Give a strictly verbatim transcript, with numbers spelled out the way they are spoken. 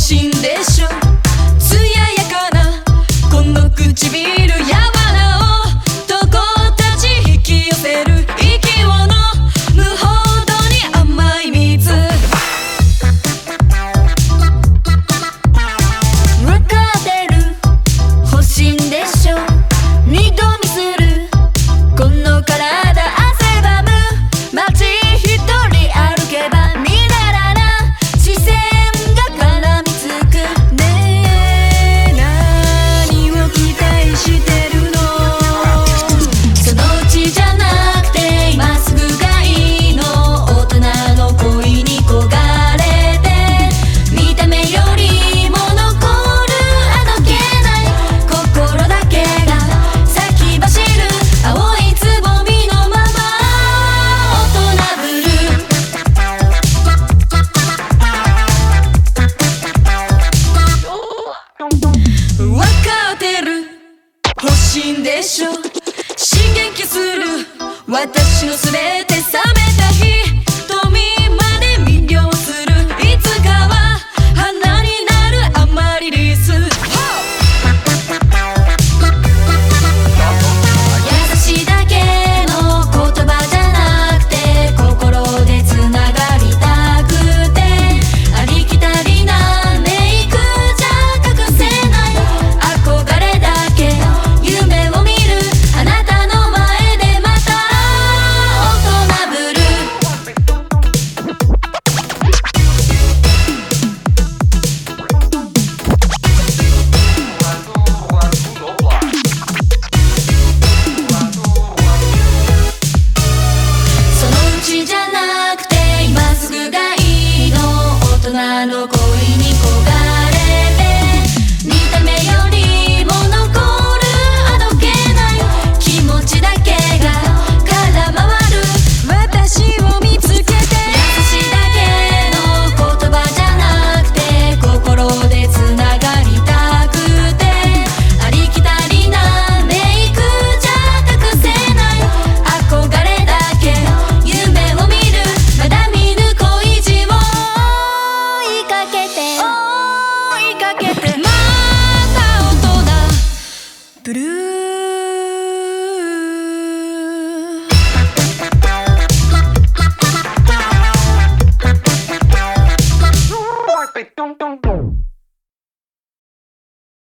心でしょ。艶やかなこの唇やわらを男たち引き寄せる息をのむほどに甘い蜜。わかってる欲しいんでしょ。二度見するこの体汗ばむ街一人歩けばみだらな視線が絡みつく。ねえ何を期待してるの。そのうちじゃなくて今すぐがいいの。大人の恋に焦がれて見た目よりも残るあどけない心だけが咲き走る青いつぼみのまま大人ぶる。わかってる欲しいんでしょ。刺激する私のすべて冷めた瞳まで魅了する。いつかは花になるアマリリス。優しいだけの言葉じゃなくて心でつながりたくてありきたりなメイクじゃ隠せない憧れだけ夢を見るあなたの前でまた大人ぶる。そのうちじゃなくて今すぐがいいの。大人の恋に焦がれて見た目よりも残るあどけない気持ちだけが空回る私を見つけて。優しいだけの言葉じゃなくて心でつながりたくてありきたりなメイクじゃ隠せない憧れだけ夢を見るまだ見ぬ恋路を追いかけて追いかけてまた大人ブルー。 Dong dong dong.